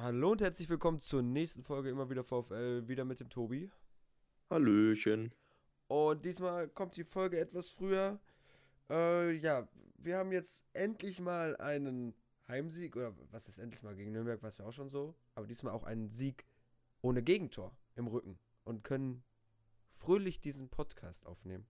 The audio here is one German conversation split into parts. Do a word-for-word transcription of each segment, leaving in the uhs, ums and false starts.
Hallo und herzlich willkommen zur nächsten Folge immer wieder VfL, wieder mit dem Tobi. Hallöchen. Und diesmal kommt die Folge etwas früher. Äh, ja, wir haben jetzt endlich mal einen Heimsieg, oder was ist endlich mal gegen Nürnberg, war es ja auch schon so, aber diesmal auch einen Sieg ohne Gegentor im Rücken und können fröhlich diesen Podcast aufnehmen.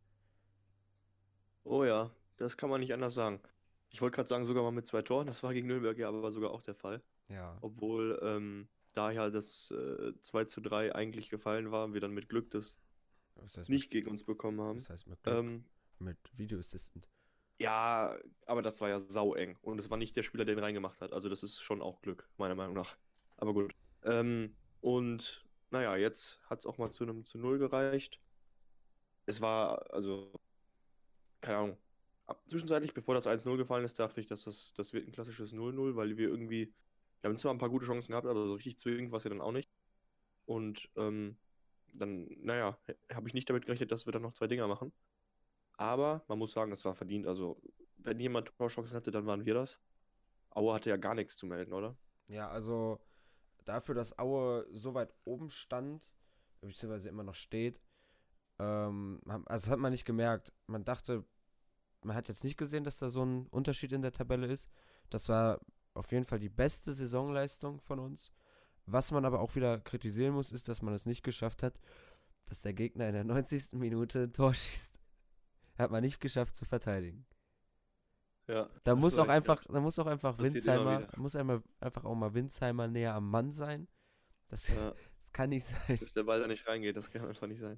Oh ja, das kann man nicht anders sagen. Ich wollte gerade sagen, sogar mal mit zwei Toren. Das war gegen Nürnberg ja aber sogar auch der Fall. Ja, Obwohl ähm, da ja das äh, zwei zu drei eigentlich gefallen war und wir dann mit Glück das was heißt mit, nicht gegen uns bekommen haben. was heißt mit Glück? Ähm, Mit Video Assistant. ja, aber das war ja saueng. Und es war nicht der Spieler, der ihn reingemacht hat. Also das ist schon auch Glück, meiner Meinung nach. Aber gut. Ähm, und naja, jetzt hat es auch mal zu einem zu Null gereicht. Es war, also keine Ahnung. Ab, zwischenzeitlich, bevor das eins null gefallen ist, dachte ich, dass das, das wird ein klassisches null null, weil wir irgendwie, wir haben zwar ein paar gute Chancen gehabt, aber so richtig zwingend war es ja dann auch nicht. Und ähm, dann, naja, habe ich nicht damit gerechnet, dass wir dann noch zwei Dinger machen. Aber man muss sagen, es war verdient. Also, wenn jemand Torchancen hatte, dann waren wir das. Aue hatte ja gar nichts zu melden, oder? Ja, also dafür, dass Aue so weit oben stand, beziehungsweise immer noch steht, ähm, also das hat man nicht gemerkt. Man dachte, man hat jetzt nicht gesehen, dass da so ein Unterschied in der Tabelle ist. Das war auf jeden Fall die beste Saisonleistung von uns. Was man aber auch wieder kritisieren muss, ist, dass man es nicht geschafft hat, dass der Gegner in der neunzigsten Minute ein Tor schießt. Hat man nicht geschafft zu verteidigen. Ja, Da hast muss du auch recht, ja. einfach, da muss auch einfach Passiert immer Winsheimer, wieder. muss einmal, einfach auch mal Winsheimer näher am Mann sein. Das, Ja, das kann nicht sein. dass der Ball da nicht reingeht, das kann einfach nicht sein.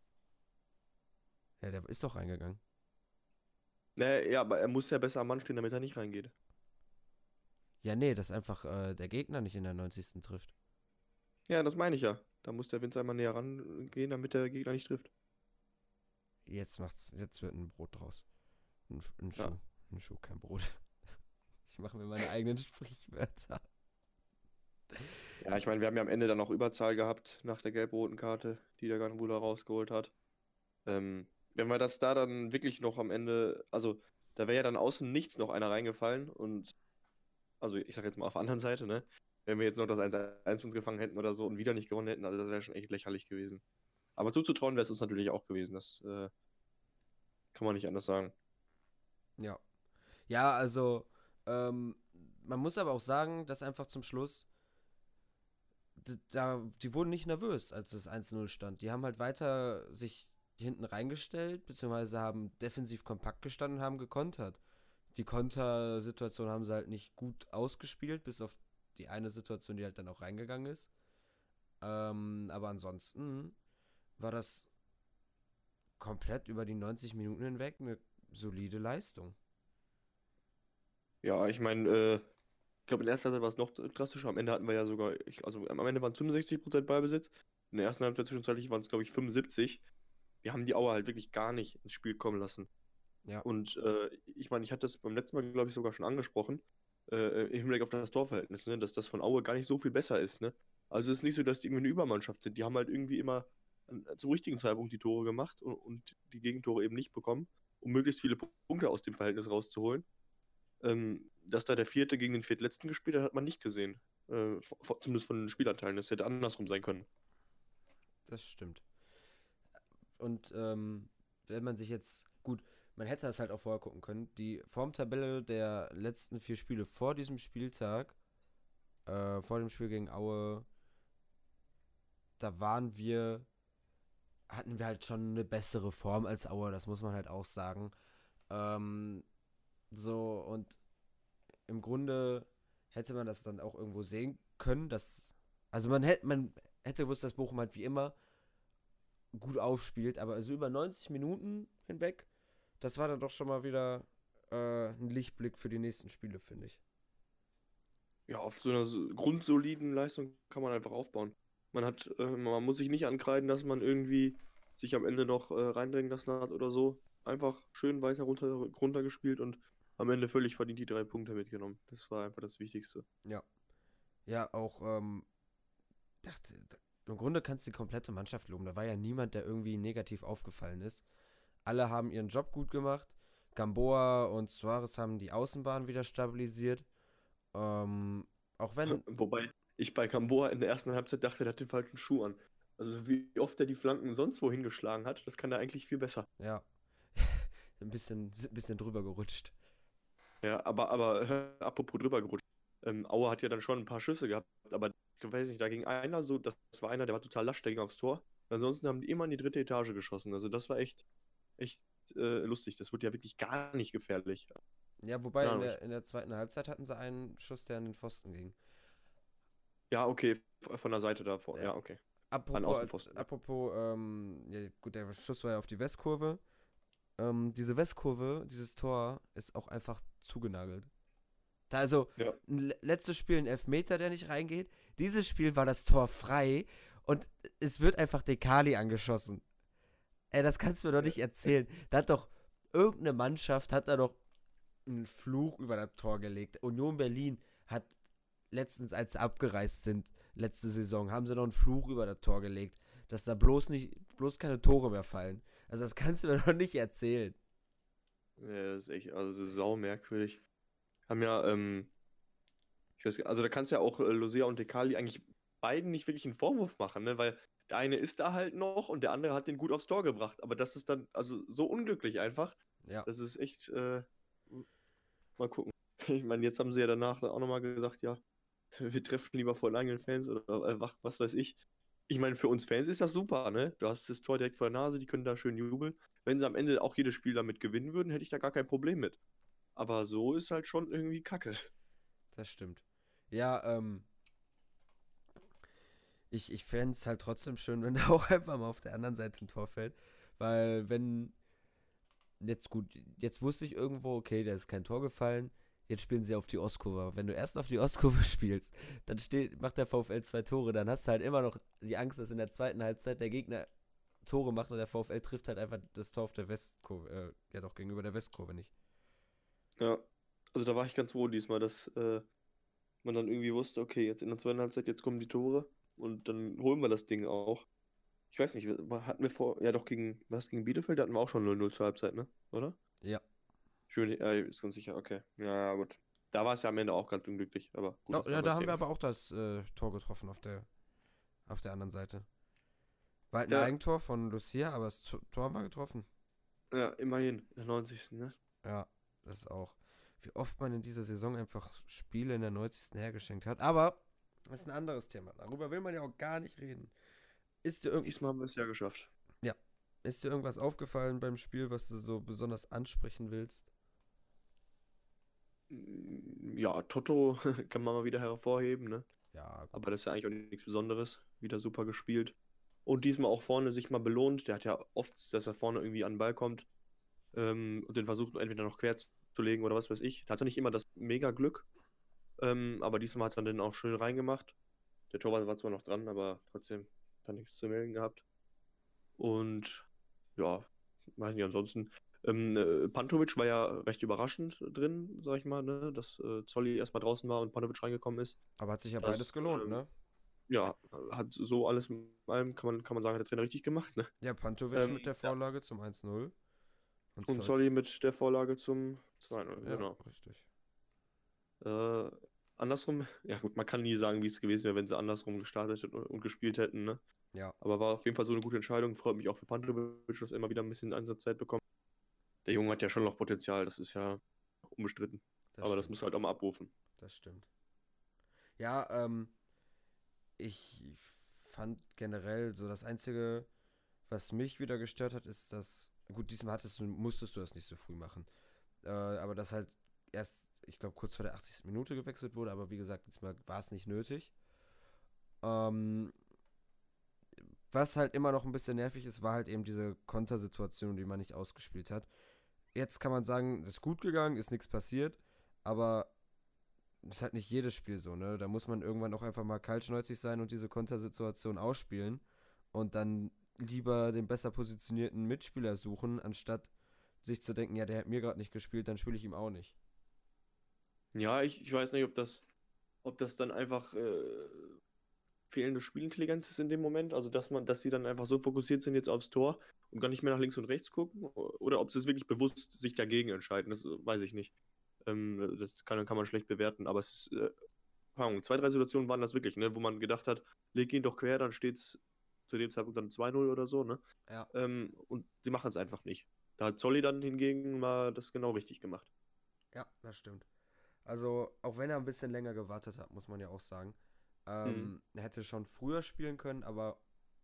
Ja, der ist doch reingegangen. Nee, ja, aber er muss ja besser am Mann stehen, damit er nicht reingeht. Ja, nee, dass einfach äh, der Gegner nicht in der neunzigsten trifft. Ja, das meine ich ja. Da muss der Winzer einmal näher rangehen, damit der Gegner nicht trifft. Jetzt macht's, jetzt wird ein Brot draus. Ein, ein Ja. Schuh. Ein Schuh, kein Brot. Ich mache mir meine eigenen Sprichwörter. Ja, ich meine, wir haben ja am Ende dann noch Überzahl gehabt nach der gelb-roten Karte, die der Ganbula rausgeholt hat. Ähm, wenn wir das da dann wirklich noch am Ende, also da wäre ja dann außen nichts noch einer reingefallen und, also ich sag jetzt mal auf der anderen Seite, ne? Wenn wir jetzt noch das eins eins uns gefangen hätten oder so und wieder nicht gewonnen hätten, also das wäre schon echt lächerlich gewesen. Aber zuzutrauen wäre es uns natürlich auch gewesen, das äh, kann man nicht anders sagen. Ja. Ja, also, ähm, man muss aber auch sagen, dass einfach zum Schluss, d- da, die wurden nicht nervös, als es eins null stand. Die haben halt weiter sich hinten reingestellt, beziehungsweise haben defensiv kompakt gestanden und haben gekontert. Die Kontersituation haben sie halt nicht gut ausgespielt, bis auf die eine Situation, die halt dann auch reingegangen ist. Ähm, aber ansonsten war das komplett über die neunzig Minuten hinweg eine solide Leistung. Ja, ich meine, äh, ich glaube, in der ersten Halbzeit war es noch drastischer. Am Ende hatten wir ja sogar, ich, also am Ende waren es fünfundsechzig Prozent Ballbesitz. In der ersten Halbzeit zwischenzeitlich waren es, glaube ich, fünfundsiebzig. Wir haben die Auer halt wirklich gar nicht ins Spiel kommen lassen. Ja, Und äh, ich meine, ich hatte das beim letzten Mal, glaube ich, sogar schon angesprochen, äh, im Hinblick auf das Torverhältnis, ne, dass das von Aue gar nicht so viel besser ist. Ne? Also es ist nicht so, dass die irgendwie eine Übermannschaft sind. Die haben halt irgendwie immer an, zum richtigen Zeitpunkt die Tore gemacht und, und die Gegentore eben nicht bekommen, um möglichst viele Punkte aus dem Verhältnis rauszuholen. Ähm, dass da der Vierte gegen den Viertletzten gespielt hat, hat man nicht gesehen. Äh, v- zumindest von den Spielanteilen. Das hätte andersrum sein können. das stimmt. Und ähm, wenn man sich jetzt, gut, man hätte das halt auch vorher gucken können. Die Formtabelle der letzten vier Spiele vor diesem Spieltag, äh, vor dem Spiel gegen Aue, da waren wir, hatten wir halt schon eine bessere Form als Aue, das muss man halt auch sagen. Ähm, so, und im Grunde hätte man das dann auch irgendwo sehen können, dass, also man hätte, man hätte gewusst, dass Bochum halt wie immer gut aufspielt, aber also über neunzig Minuten hinweg, das war dann doch schon mal wieder äh, ein Lichtblick für die nächsten Spiele, finde ich. Ja, auf so einer so grundsoliden Leistung kann man einfach aufbauen. Man hat, äh, man muss sich nicht ankreiden, dass man irgendwie sich am Ende noch äh, reindrängen lassen hat oder so. Einfach schön weiter runter, runtergespielt und am Ende völlig verdient die drei Punkte mitgenommen. Das war einfach das Wichtigste. Ja. Ja, auch, ähm, dachte, im Grunde kannst du die komplette Mannschaft loben. Da war ja niemand, der irgendwie negativ aufgefallen ist. Alle haben ihren Job gut gemacht. Gamboa und Suarez haben die Außenbahn wieder stabilisiert. Ähm, auch wenn, Wobei, ich bei Gamboa in der ersten Halbzeit dachte, der hat den falschen Schuh an. Also wie oft er die Flanken sonst wo hingeschlagen hat, das kann er eigentlich viel besser. Ja. ein bisschen, ein bisschen drüber gerutscht. Ja, aber, aber äh, apropos drüber gerutscht. Ähm, Aue hat ja dann schon ein paar Schüsse gehabt, aber ich weiß nicht, da ging einer so, das war einer, der war total lasch, der ging aufs Tor. Ansonsten haben die immer in die dritte Etage geschossen. Also das war echt, echt äh, lustig. Das wurde ja wirklich gar nicht gefährlich. Ja, wobei Gar in nicht. der, in der zweiten Halbzeit hatten sie einen Schuss, der an den Pfosten ging. Ja, okay, f- von der Seite davor. Ja. Ja, okay. An Apropos, Außenpfosten. Ja. apropos, ähm, ja, gut, der Schuss war ja auf die Westkurve. Ähm, diese Westkurve, dieses Tor, ist auch einfach zugenagelt. Da also, Ja. ein le- letztes Spiel ein Elfmeter, der nicht reingeht. Dieses Spiel war das Tor frei und es wird einfach Dekali angeschossen. Ey, das kannst du mir doch nicht erzählen. Da hat doch irgendeine Mannschaft, hat da doch einen Fluch über das Tor gelegt. Union Berlin hat letztens, als sie abgereist sind, letzte Saison, haben sie noch einen Fluch über das Tor gelegt, dass da bloß nicht, bloß keine Tore mehr fallen. Also das kannst du mir doch nicht erzählen. Ja, das ist echt, also das ist sau merkwürdig. Haben ja, ähm, ich weiß, gar- also da kannst du ja auch äh, Lucia und Dekali eigentlich beiden nicht wirklich einen Vorwurf machen, ne? Weil der eine ist da halt noch und der andere hat den gut aufs Tor gebracht. Aber das ist dann, also so unglücklich einfach. Ja, Das ist echt, äh, m- mal gucken. Ich meine, jetzt haben sie ja danach dann auch nochmal gesagt, ja, wir treffen lieber vor den eigenen Fans oder äh, was, was weiß ich. Ich meine, für uns Fans ist das super, ne? Du hast das Tor direkt vor der Nase, die können da schön jubeln. Wenn sie am Ende auch jedes Spiel damit gewinnen würden, hätte ich da gar kein Problem mit. Aber so ist halt schon irgendwie Kacke. das stimmt. Ja, ähm, ich, ich fände es halt trotzdem schön, wenn da auch einfach mal auf der anderen Seite ein Tor fällt. Weil wenn, jetzt gut, jetzt wusste ich irgendwo, okay, da ist kein Tor gefallen. Jetzt spielen sie auf die Ostkurve. Wenn du erst auf die Ostkurve spielst, dann steht, macht der VfL zwei Tore, dann hast du halt immer noch die Angst, dass in der zweiten Halbzeit der Gegner Tore macht und der VfL trifft halt einfach das Tor auf der Westkurve, äh, ja doch, gegenüber der Westkurve nicht. Ja, also da war ich ganz froh diesmal, dass äh, man dann irgendwie wusste, okay, jetzt in der zweiten Halbzeit, jetzt kommen die Tore und dann holen wir das Ding auch. Ich weiß nicht, wa- hatten wir vor, ja doch gegen, was, gegen Bielefeld, da hatten wir auch schon null null zur Halbzeit, ne? Oder? Ja. Ich bin mir nicht, äh, ist ganz sicher, okay. Ja, gut. Da war es ja am Ende auch ganz unglücklich, aber gut, Oh, das ja, da damals haben wir Thema. aber auch das äh, Tor getroffen auf der, auf der anderen Seite. War halt ein Ja, Eigentor von Lucia, aber das Tor Tor haben wir getroffen. ja, immerhin, in der neunzigsten ne? Ja, das ist auch, wie oft man in dieser Saison einfach Spiele in der neunzigsten hergeschenkt hat. Aber das ist ein anderes Thema. Darüber will man ja auch gar nicht reden. Ist dir, irgend Diesmal haben wir es ja geschafft. ja, ist dir irgendwas aufgefallen beim Spiel, was du so besonders ansprechen willst? Mm, Ja, Toto kann man mal wieder hervorheben, ne? Ja, gut. Aber das ist ja eigentlich auch nichts Besonderes. Wieder super gespielt. Und diesmal auch vorne sich mal belohnt. Der hat ja oft, dass er vorne irgendwie an den Ball kommt ähm, und den versucht entweder noch quer zu legen oder was weiß ich. Da hat er nicht immer das mega Glück. Ähm, aber diesmal hat er den auch schön reingemacht. Der Torwart war zwar noch dran, aber trotzdem hat er nichts zu melden gehabt. Und ja, weiß nicht, ansonsten. Ähm, äh, Pantovic war ja recht überraschend drin, sag ich mal, ne? Dass äh, Zolli erstmal draußen war und Pantovic reingekommen ist. Aber hat sich ja beides Das, gelohnt, ähm, ne? ja, hat so alles in allem, kann man, kann man sagen, hat der Trainer richtig gemacht, ne? Ja, Pantovic Ähm, mit der ja. Vorlage zum eins null. Und Und Zoll. Zolli mit der Vorlage zum zwei null, Ja, genau. richtig. Äh, andersrum, ja gut, man kann nie sagen, wie es gewesen wäre, wenn sie andersrum gestartet und, und gespielt hätten, ne? Ja, Aber war auf jeden Fall so eine gute Entscheidung. Freut mich auch für Pantovic, dass er immer wieder ein bisschen Einsatzzeit bekommt. Der Junge hat ja schon noch Potenzial, das ist ja unbestritten. das Aber das stimmt. muss halt auch mal abrufen. Das stimmt. Ja, ähm, ich fand generell so das Einzige, was mich wieder gestört hat, ist, dass, gut, diesmal hattest du, musstest du das nicht so früh machen. Äh, aber dass halt erst, ich glaube, kurz vor der achtzigsten Minute gewechselt wurde, aber wie gesagt, diesmal war es nicht nötig. Ähm, was halt immer noch ein bisschen nervig ist, war halt eben diese Kontersituation, die man nicht ausgespielt hat. Jetzt kann man sagen, ist gut gegangen, ist nichts passiert, aber ist halt nicht jedes Spiel so, ne? Da muss man irgendwann auch einfach mal kaltschnäuzig sein und diese Kontersituation ausspielen und dann lieber den besser positionierten Mitspieler suchen, anstatt sich zu denken, ja, der hat mir gerade nicht gespielt, dann spiele ich ihm auch nicht. Ja, ich, ich weiß nicht, ob das, ob das dann einfach äh, fehlende Spielintelligenz ist in dem Moment. Also, dass man, dass sie dann einfach so fokussiert sind jetzt aufs Tor und gar nicht mehr nach links und rechts gucken. Oder ob sie es wirklich bewusst sich dagegen entscheiden. Das äh, weiß ich nicht. Ähm, das kann, kann man schlecht bewerten. Aber es ist äh, keine Ahnung, zwei, drei Situationen waren das wirklich, ne, wo man gedacht hat, leg ihn doch quer, dann steht's zu dem Zeitpunkt dann zwei null oder so, ne? Ja. Ähm, und sie machen es einfach nicht. Da hat Zolli dann hingegen mal das genau richtig gemacht. Ja, das stimmt. Also, auch wenn er ein bisschen länger gewartet hat, muss man ja auch sagen. Mhm. Ähm, er hätte schon früher spielen können, aber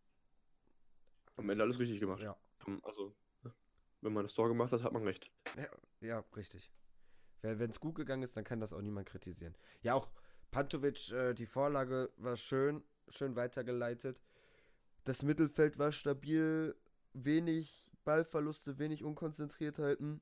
Am Ende alles richtig gemacht. ja, Also, ne, wenn man das Tor gemacht hat, hat man recht. ja, ja, richtig. Wenn es gut gegangen ist, dann kann das auch niemand kritisieren. Ja, auch Pantovic, äh, die Vorlage war schön, schön weitergeleitet. Das Mittelfeld war stabil, wenig Ballverluste, wenig Unkonzentriertheiten.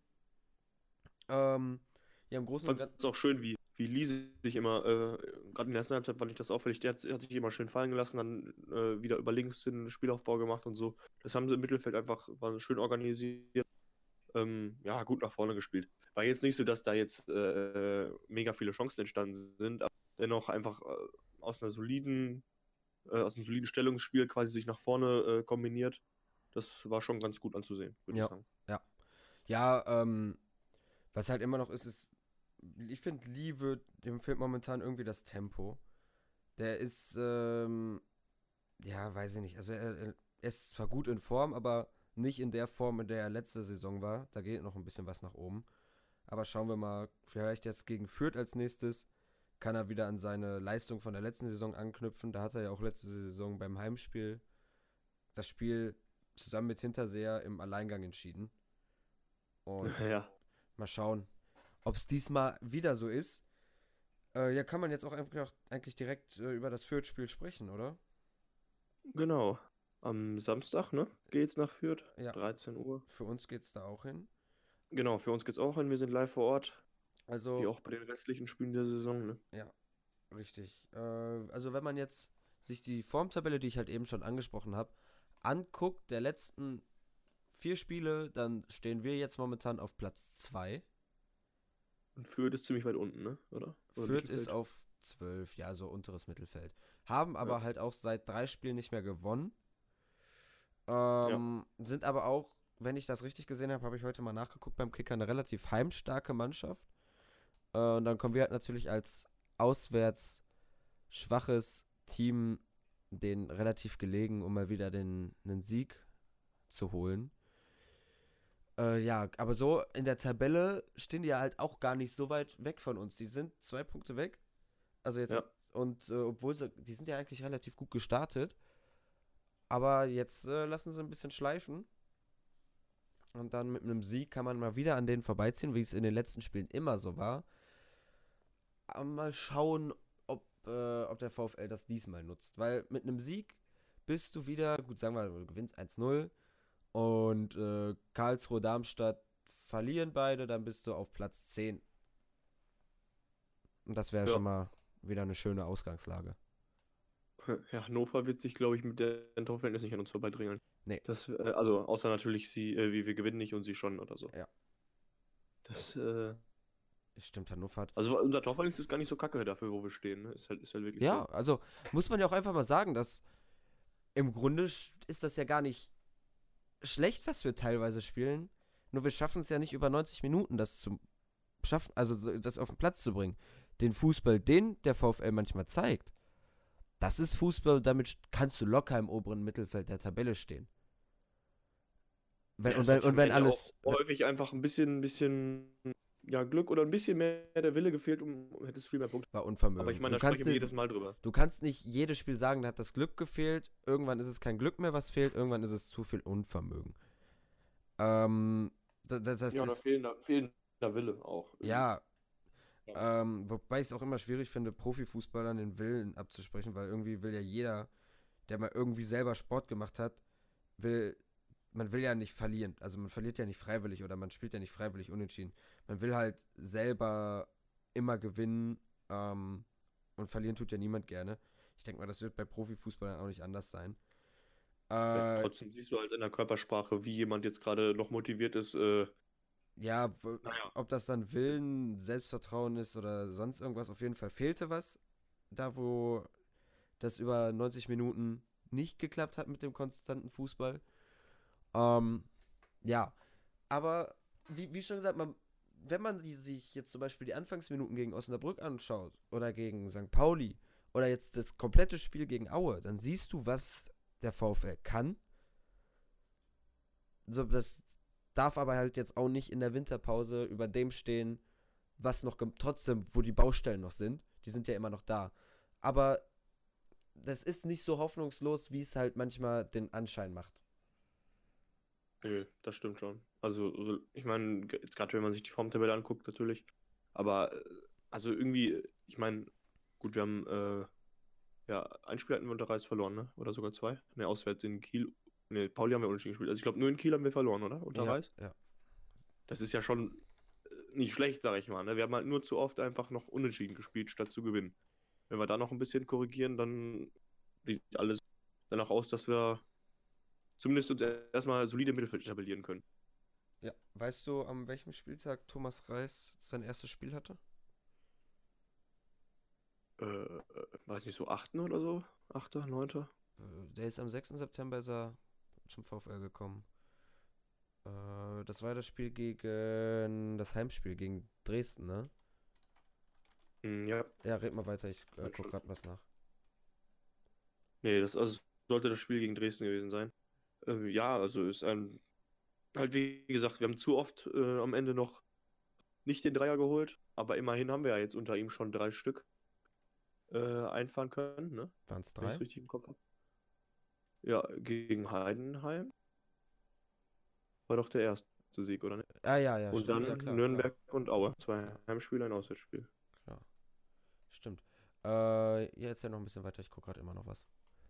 Ähm, ja, im Ich Großen und fand Ganzen. es auch schön, wie, wie Lee sich immer, äh, gerade in der ersten Halbzeit fand ich das auffällig, der hat, hat sich immer schön fallen gelassen, dann äh, wieder über links den Spielaufbau gemacht und so. Das haben sie im Mittelfeld einfach, war schön organisiert. Ähm, ja, gut nach vorne gespielt. War jetzt nicht so, dass da jetzt äh, mega viele Chancen entstanden sind, aber dennoch einfach äh, aus einer soliden, äh, aus einem soliden Stellungsspiel quasi sich nach vorne äh, kombiniert. Das war schon ganz gut anzusehen, würde ich Ja, sagen. ja. Ja, ähm, was halt immer noch ist, ist, ich finde, Lee wird, dem fehlt momentan irgendwie das Tempo. Der ist, ähm, ja, weiß ich nicht. Also er, er ist zwar gut in Form, aber nicht in der Form, in der er letzte Saison war. Da geht noch ein bisschen was nach oben. Aber schauen wir mal, vielleicht jetzt gegen Fürth als nächstes kann er wieder an seine Leistung von der letzten Saison anknüpfen. Da hat er ja auch letzte Saison beim Heimspiel das Spiel zusammen mit Hinterseher im Alleingang entschieden. Und Ja, mal schauen, ob es diesmal wieder so ist. Äh, ja, kann man jetzt auch einfach eigentlich direkt äh, über das Fürth-Spiel sprechen, oder? genau. Am Samstag, ne? Geht's nach Fürth? Ja, dreizehn Uhr. für uns geht's da auch hin. Genau, für uns geht's auch hin. Wir sind live vor Ort. Wie Also, auch bei den restlichen Spielen der Saison, ne? ja, richtig. Äh, also, wenn man jetzt sich die Formtabelle, die ich halt eben schon angesprochen habe, anguckt, der letzten vier Spiele, dann stehen wir jetzt momentan auf Platz zwei. Und Fürth ist ziemlich weit unten, ne? Oder? Oder Fürth ist Mittelfeld? auf zwölf, ja, so unteres Mittelfeld. Haben Ja. aber halt auch seit drei Spielen nicht mehr gewonnen. Ja. Ähm, sind aber auch, wenn ich das richtig gesehen habe, habe ich heute mal nachgeguckt beim Kicker, eine relativ heimstarke Mannschaft. Äh, und dann kommen wir halt natürlich als auswärts schwaches Team den relativ gelegen, um mal wieder den, einen Sieg zu holen. Äh, ja, aber so in der Tabelle stehen die ja halt auch gar nicht so weit weg von uns. Die sind zwei Punkte weg. Also jetzt, Ja. und äh, obwohl sie, die sind ja eigentlich relativ gut gestartet. Aber jetzt äh, lassen sie ein bisschen schleifen. Und dann mit einem Sieg kann man mal wieder an denen vorbeiziehen, wie es in den letzten Spielen immer so war. Aber mal schauen, ob, äh, ob der VfL das diesmal nutzt. Weil mit einem Sieg bist du wieder, gut, sagen wir, du gewinnst eins null und äh, Karlsruhe, Darmstadt verlieren beide, dann bist du auf Platz zehn. Und das wäre Ja. schon mal wieder eine schöne Ausgangslage. Ja, Hannover wird sich, glaube ich, mit den Torverhältnissen nicht an uns vorbeidrängeln. Nee. Das, äh, also, außer natürlich, sie, äh, wie wir gewinnen nicht und sie schon oder so. Ja. Das, äh, Stimmt, Hannover hat. also unser Torverhältnis ist gar nicht so kacke dafür, wo wir stehen, ne? Ist halt, ist halt wirklich Ja, so. also muss man ja auch einfach mal sagen, dass im Grunde sch- ist das ja gar nicht schlecht, was wir teilweise spielen. Nur wir schaffen es ja nicht über neunzig Minuten, das zu schaffen, also so- das auf den Platz zu bringen. Den Fußball, den der VfL manchmal zeigt, das ist Fußball, damit sch- kannst du locker im oberen Mittelfeld der Tabelle stehen. Wenn, Ja, und, es wenn, hat ja und am wenn Ende alles. auch häufig einfach ein bisschen, ein bisschen, ja, Glück oder ein bisschen mehr der Wille gefehlt, um um hättest viel mehr Punkte. War Aber ich Unvermögen. meine, Du da kannst, sprechen wir nicht, jedes Mal drüber. du kannst nicht jedes Spiel sagen, da hat das Glück gefehlt. Irgendwann ist es kein Glück mehr, was fehlt. Irgendwann ist es zu viel Unvermögen. Ähm, das, das, das Ja, oder ist, fehlender, fehlender Wille auch irgendwie. ja, Ja. ähm, wobei ich es auch immer schwierig finde, Profifußballern den Willen abzusprechen, weil irgendwie will ja jeder, der mal irgendwie selber Sport gemacht hat, will, man will ja nicht verlieren. Also man verliert ja nicht freiwillig oder man spielt ja nicht freiwillig unentschieden. Man will halt selber immer gewinnen, ähm, und verlieren tut ja niemand gerne. Ich denke mal, das wird bei Profifußballern auch nicht anders sein. Ja, Äh, trotzdem siehst du halt in der Körpersprache, wie jemand jetzt gerade noch motiviert ist. Äh, ja, w- naja, ob das dann Willen, Selbstvertrauen ist oder sonst irgendwas, auf jeden Fall fehlte was. Da, wo das über neunzig Minuten nicht geklappt hat mit dem konstanten Fußball. Ähm, ja, aber wie, wie schon gesagt, man, wenn man die, sich jetzt zum Beispiel die Anfangsminuten gegen Osnabrück anschaut oder gegen Sankt Pauli oder jetzt das komplette Spiel gegen Aue, dann siehst du, was der VfL kann. So, das darf aber halt jetzt auch nicht in der Winterpause über dem stehen, was noch gem- trotzdem, wo die Baustellen noch sind. Die sind ja immer noch da. Aber das ist nicht so hoffnungslos, wie es halt manchmal den Anschein macht. Nö, das stimmt schon. Also, so, ich meine, g- jetzt gerade wenn man sich die Formtabelle anguckt, natürlich. Aber, äh, also irgendwie, ich meine, gut, wir haben, äh, ja, ein Spiel hatten wir unter Reis verloren, ne? Oder sogar zwei? Ne, auswärts in Kiel. Ne, Pauli haben wir unentschieden gespielt. Also ich glaube, nur in Kiel haben wir verloren, oder? Unter Ja, Reis. ja. Das ist ja schon äh, nicht schlecht, sag ich mal. Ne? Wir haben halt nur zu oft einfach noch unentschieden gespielt, statt zu gewinnen. Wenn wir da noch ein bisschen korrigieren, dann sieht alles danach aus, dass wir zumindest uns erstmal solide im Mittelfeld etablieren können. Ja. Weißt du, an welchem Spieltag Thomas Reis sein erstes Spiel hatte? Äh, äh, weiß nicht, so achten oder so? Achter, neunter? Äh, Der ist am sechsten September ist er zum VfL gekommen. Äh, das war das Spiel gegen das Heimspiel gegen Dresden, ne? Hm, ja, Ja, red mal weiter, ich äh, wird guck schon. grad was nach. Nee, das also sollte das Spiel gegen Dresden gewesen sein. Ähm, ja, also ist ein, halt wie gesagt, wir haben zu oft äh, am Ende noch nicht den Dreier geholt, aber immerhin haben wir ja jetzt unter ihm schon drei Stück äh, einfahren können, ne? Waren es Wenn ich es drei? richtig im Kopf habe. Ja, gegen Heidenheim war doch der erste Sieg, oder nicht? Ah, ja, ja, Und stimmt, ja, dann klar, klar, Nürnberg und Aue. Zwei klar, Heimspiele, ein Auswärtsspiel. klar. Stimmt. Äh, ja, erzähl noch ein bisschen weiter, ich guck gerade immer noch was.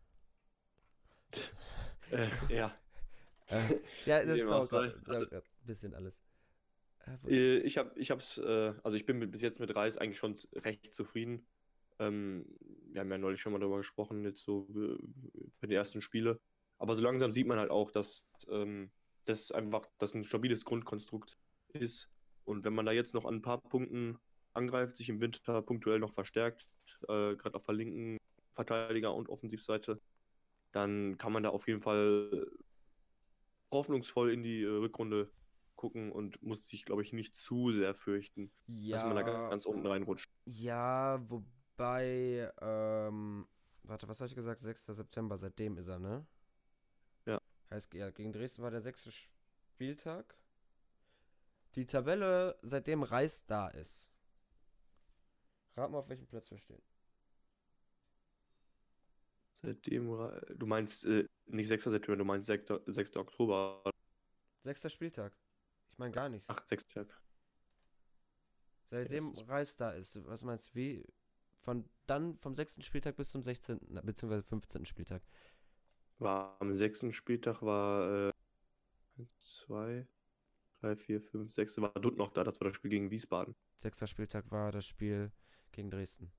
Äh, ja. Äh, ja, Wie das dem ist auch auch sei. gerade Also, ein bisschen alles. Äh, wo ist äh, es? ich habe, ich hab's, äh, also ich bin mit, bis jetzt mit Reis eigentlich schon z- recht zufrieden. Ähm, wir haben ja neulich schon mal darüber gesprochen, jetzt so w- w- bei den ersten Spiele. Aber so langsam sieht man halt auch, dass ähm, das einfach das ein stabiles Grundkonstrukt ist. Und wenn man da jetzt noch an ein paar Punkten angreift, sich im Winter punktuell noch verstärkt, äh, gerade auf der linken Verteidiger- und Offensivseite, dann kann man da auf jeden Fall hoffnungsvoll in die äh, Rückrunde gucken und muss sich, glaube ich, nicht zu sehr fürchten, dass man da Ja, ganz unten reinrutscht. ja, wobei, ähm, warte, was habe ich gesagt? sechster September, seitdem ist er, ne? Ja, Heißt, ja, gegen Dresden war der sechste Spieltag. Die Tabelle, seitdem Reis da ist. Rat mal, auf welchem Platz wir stehen. seitdem, Ra- du meinst äh, nicht sechster September, du meinst sechster sechster Oktober. Sechster Spieltag. Ich meine gar nichts. Ach, sechster Tag. Ja, das Seitdem ist, Reis da ist, was meinst du, wie? Von dann vom sechsten Spieltag bis zum sechzehnten. na, beziehungsweise fünfzehnten Spieltag. war am sechsten Spieltag war äh, zwei, drei, vier, fünf, sechs war Dutt noch da, das war das Spiel gegen Wiesbaden. Sechster Spieltag war das Spiel gegen Dresden.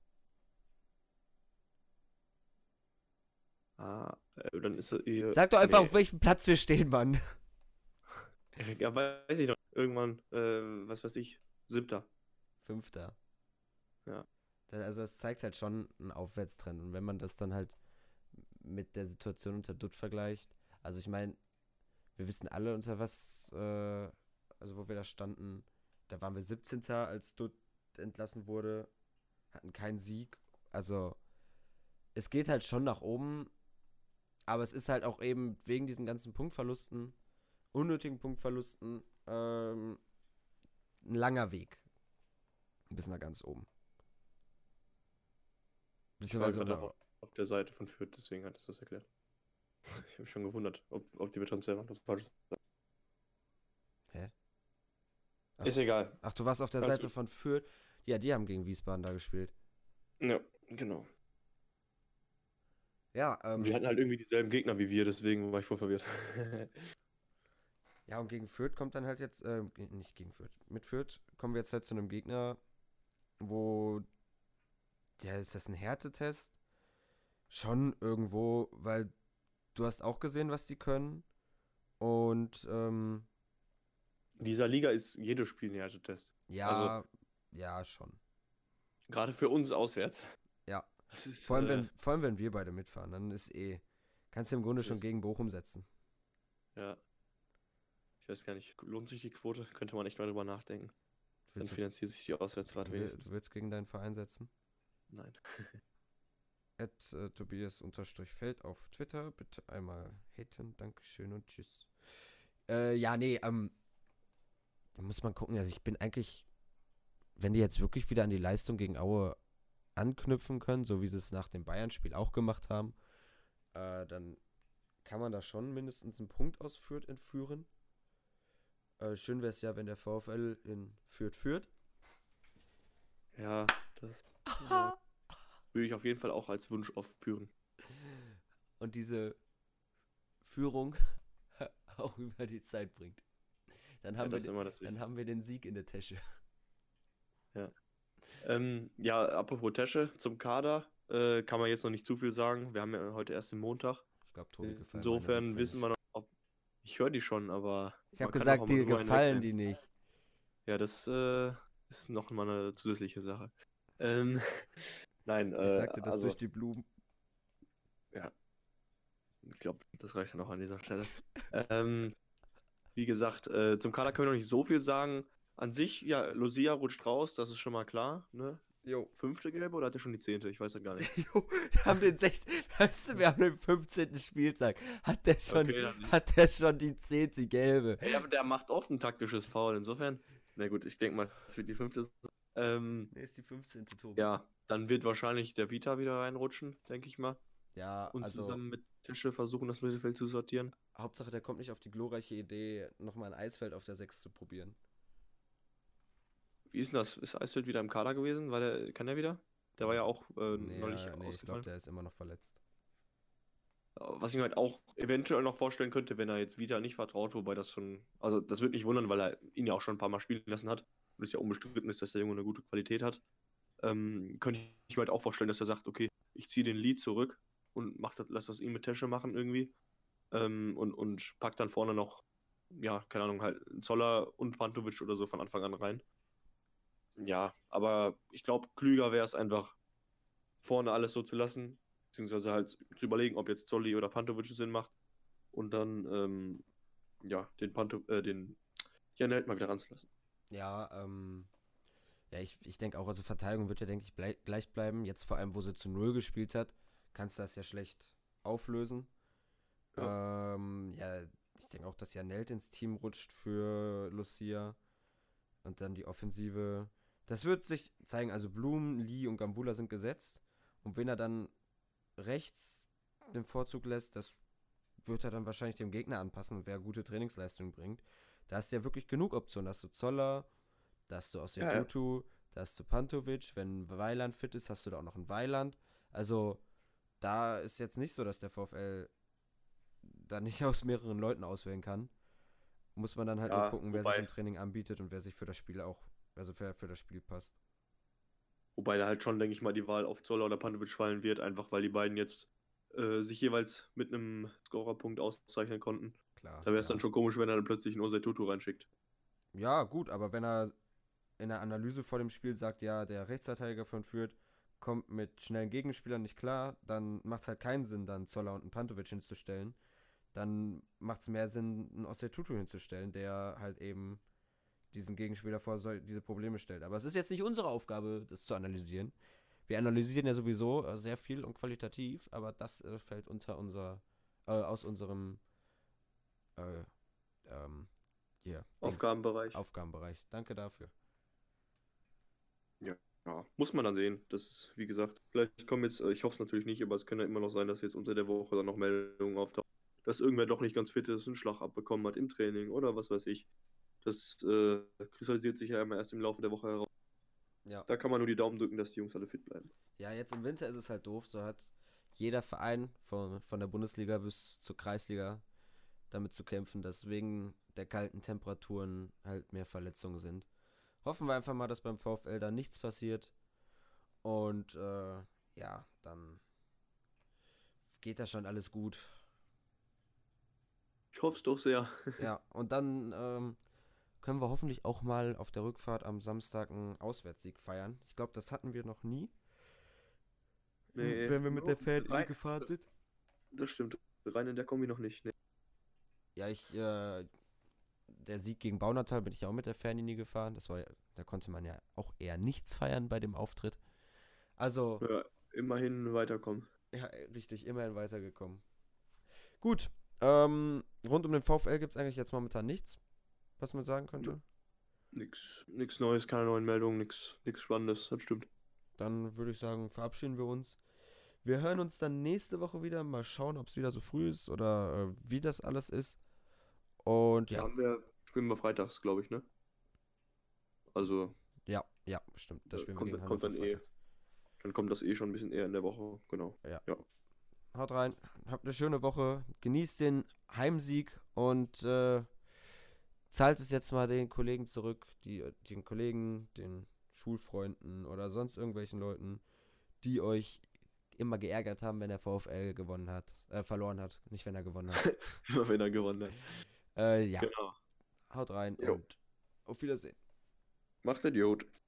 Ah, äh, dann ist er hier. Sag doch einfach, Nee, auf welchem Platz wir stehen, Mann. ja, weiß ich noch. Irgendwann, äh, was weiß ich, siebter. Fünfter. Ja. Da- Also das zeigt halt schon einen Aufwärtstrend. Und wenn man das dann halt mit der Situation unter Dutt vergleicht, also ich meine, wir wissen alle unter was, äh, also wo wir da standen, da waren wir siebzehnter als Dutt entlassen wurde, hatten keinen Sieg. Also es geht halt schon nach oben, aber es ist halt auch eben wegen diesen ganzen Punktverlusten, unnötigen Punktverlusten, ähm, ein langer Weg bis nach ganz oben. Ich war Beziehungsweise gerade unter, auf, auf der Seite von Fürth, deswegen hat es das erklärt. Ich habe mich schon gewundert, ob, ob die mit Transfer machen. Das war falsch. hä? Ach, Ist egal. ach, du warst auf der Alles Seite gut. von Fürth. Ja, die haben gegen Wiesbaden da gespielt. Ja, genau. Ja, Und wir ähm, hatten halt irgendwie dieselben Gegner wie wir, deswegen war ich voll verwirrt. ja, und gegen Fürth kommt dann halt jetzt, äh, ge- nicht gegen Fürth. Mit Fürth kommen wir jetzt halt zu einem Gegner, wo, ja, ist das ein Härtetest? Schon irgendwo, weil du hast auch gesehen, was die können. Und, ähm, In dieser Liga ist jedes Spiel ein Härtetest. Also ja, ja, schon. gerade für uns auswärts. Ja. Das ist, Vor allem, äh, wenn, vor allem, wenn wir beide mitfahren, dann ist eh, kannst du im Grunde das schon ist, gegen Bochum setzen. ja, ich weiß gar nicht, lohnt sich die Quote? Könnte man echt mal drüber nachdenken. Du Dann willst, jetzt, finanziert sich die Auswärtsfahrt du, will, wenigstens. du willst gegen deinen Verein setzen? Nein. At äh, Tobias-Feld auf Twitter. Bitte einmal haten. Dankeschön und tschüss. Äh, ja, nee, ähm, da muss man gucken. Also ich bin eigentlich, wenn die jetzt wirklich wieder an die Leistung gegen Aue anknüpfen können, so wie sie es nach dem Bayern-Spiel auch gemacht haben, äh, dann kann man da schon mindestens einen Punkt aus Fürth entführen. Äh, schön wäre es ja, wenn der VfL in Fürth führt. Ja, das äh, würde ich auf jeden Fall auch als Wunsch aufführen. Und diese Führung auch über die Zeit bringt. Dann Ja, haben, das ist wir, immer das dann Wichtigste. haben wir den Sieg in der Tasche. Ja. Ähm, ja, apropos Tesche, zum Kader äh, kann man jetzt noch nicht zu viel sagen. Wir haben ja heute erst den Montag. Ich glaube, Tobi gefallen meine Insofern Witze wissen nicht. wir noch, ob. Ich höre die schon, aber Ich man habe kann auch gesagt, mal dir drüber gefallen hinwegsehen. die nicht. Ja, das äh, ist noch mal eine zusätzliche Sache. Ähm, nein, Ich äh, sagte das also, durch die Blumen. ja, ich glaube, das reicht dann auch an dieser Stelle. ähm, wie gesagt, äh, zum Kader können wir noch nicht so viel sagen. An sich, ja, Lucia rutscht raus, das ist schon mal klar, ne? Jo. Fünfte Gelbe oder hat er schon die zehnte? Ich weiß ja gar nicht. Jo, wir haben den sechzehnten. Weißt du, wir haben den fünfzehnten Spieltag. Hat der schon, Okay, dann nicht. hat der schon die zehnte gelbe? Ey, aber der macht oft ein taktisches Foul, insofern. Na gut, ich denke mal, das wird die fünfte sein. Ähm, Nee, ist die fünfzehnte Tobi. ja, dann wird wahrscheinlich der Vita wieder reinrutschen, denke ich mal. Ja, Und also zusammen mit Tische versuchen, das Mittelfeld zu sortieren. Hauptsache, der kommt nicht auf die glorreiche Idee, nochmal ein Eisfeld auf der sechs zu probieren. Wie ist denn das? Ist Eisfeld wieder im Kader gewesen? War der, kann der wieder? Der war ja auch äh, Nee, neulich ja, nee, ich glaube, ausgefallen. der ist immer noch verletzt. Was ich mir halt auch eventuell noch vorstellen könnte, wenn er jetzt Vita nicht vertraut, wobei das schon, also das würde nicht wundern, weil er ihn ja auch schon ein paar Mal spielen lassen hat und es ja unbestritten ist, dass der Junge eine gute Qualität hat, ähm, könnte ich mir halt auch vorstellen, dass er sagt, okay, ich ziehe den Lead zurück und mach das, lass das ihn mit Tesche machen irgendwie ähm, und, und pack dann vorne noch, ja, keine Ahnung, halt Zoller und Pantovic oder so von Anfang an rein. Ja, aber ich glaube, klüger wäre es einfach, vorne alles so zu lassen, beziehungsweise halt zu überlegen, ob jetzt Zolli oder Pantovic Sinn macht und dann, ähm, ja, den Panto, äh, den Jan Held mal wieder ranzulassen. Ja, ähm, ja, ich, ich denke auch, also Verteidigung wird ja, denke ich, blei gleich bleiben. Jetzt vor allem, wo sie zu Null gespielt hat, kannst du das ja schlecht auflösen. Ja, ähm, ja ich denke auch, dass Janelt ins Team rutscht für Lucia. Und dann die Offensive. Das wird sich zeigen. Also Blum, Lee und Gambula sind gesetzt. Und wenn er dann rechts den Vorzug lässt, das wird er dann wahrscheinlich dem Gegner anpassen, wer gute Trainingsleistung bringt. Da hast du ja wirklich genug Optionen. Da hast du Zoller, da hast du Ossetutu, ja, ja. Da hast du Pantovic. Wenn Weiland fit ist, hast du da auch noch einen Weiland. Also da ist jetzt nicht so, dass der VfL da nicht aus mehreren Leuten auswählen kann. Muss man dann halt Ja, nur gucken, wer wobei- sich im Training anbietet und wer sich für das Spiel auch, also für, für das Spiel passt. Wobei da halt schon, denke ich mal, die Wahl auf Zoller oder Pantovic fallen wird, einfach weil die beiden jetzt äh, sich jeweils mit einem Scorerpunkt auszeichnen konnten. Klar. Da wäre es ja. dann schon komisch, wenn er dann plötzlich einen Osei-Tutu reinschickt. Ja, gut, aber wenn er in der Analyse vor dem Spiel sagt, ja, der Rechtsverteidiger von Fürth kommt mit schnellen Gegenspielern nicht klar, dann macht es halt keinen Sinn, dann Zoller und einen Pantovic hinzustellen. Dann macht es mehr Sinn, einen Osei-Tutu hinzustellen, der halt eben diesen Gegenspieler vor so, diese Probleme stellt. Aber es ist jetzt nicht unsere Aufgabe, das zu analysieren. Wir analysieren ja sowieso äh, sehr viel und qualitativ, aber das äh, fällt unter unser, äh, aus unserem äh, ähm, yeah, Aufgabenbereich. Aufgabenbereich. Danke dafür. Ja, muss man dann sehen. Das ist, wie gesagt, vielleicht kommen jetzt, äh, ich hoffe es natürlich nicht, aber es kann ja immer noch sein, dass jetzt unter der Woche dann noch Meldungen auftauchen, dass irgendwer doch nicht ganz fit ist, einen Schlag abbekommen hat im Training oder was weiß ich. Das äh, kristallisiert sich ja immer erst im Laufe der Woche heraus. Ja. Da kann man nur die Daumen drücken, dass die Jungs alle fit bleiben. Ja, jetzt im Winter ist es halt doof. So hat jeder Verein von, von der Bundesliga bis zur Kreisliga damit zu kämpfen, dass wegen der kalten Temperaturen halt mehr Verletzungen sind. Hoffen wir einfach mal, dass beim VfL da nichts passiert. Und äh, ja, dann geht das schon alles gut. Ich hoffe es doch sehr. Ja, und dann ähm, können wir hoffentlich auch mal auf der Rückfahrt am Samstag einen Auswärtssieg feiern. Ich glaube, das hatten wir noch nie. Nee, wenn wir mit der Fan rein, gefahren sind. Das stimmt. Rein in der Kombi noch nicht. Nee. Ja, ich, äh, der Sieg gegen Baunatal bin ich ja auch mit der Fernlinie gefahren. Das war, ja- da konnte man ja auch eher nichts feiern bei dem Auftritt. Also, Ja, immerhin weiterkommen. ja, richtig, immerhin weitergekommen. Gut, ähm, rund um den VfL gibt es eigentlich jetzt momentan nichts, was man sagen könnte. Nix, nix Neues, keine neuen Meldungen, nix, nix Spannendes, das stimmt. Dann würde ich sagen, verabschieden wir uns. Wir hören uns dann nächste Woche wieder. Mal schauen, ob es wieder so früh ist oder äh, wie das alles ist. Und Ja, ja, haben wir, spielen wir freitags, glaube ich, ne? Also, ja, ja, stimmt. Das äh, spielen wir kommt, gegen kommt Hannover dann eh, Freitag. dann kommt das eh schon ein bisschen eher in der Woche, genau. Ja. Ja. Haut rein, habt eine schöne Woche, genießt den Heimsieg und äh, zahlt es jetzt mal den Kollegen zurück, die, den Kollegen, den Schulfreunden oder sonst irgendwelchen Leuten, die euch immer geärgert haben, wenn der VfL gewonnen hat, äh, verloren hat, nicht wenn er gewonnen hat. Immer wenn er gewonnen hat. äh, ja, Genau. haut rein Jo. und auf Wiedersehen. Macht Idiot.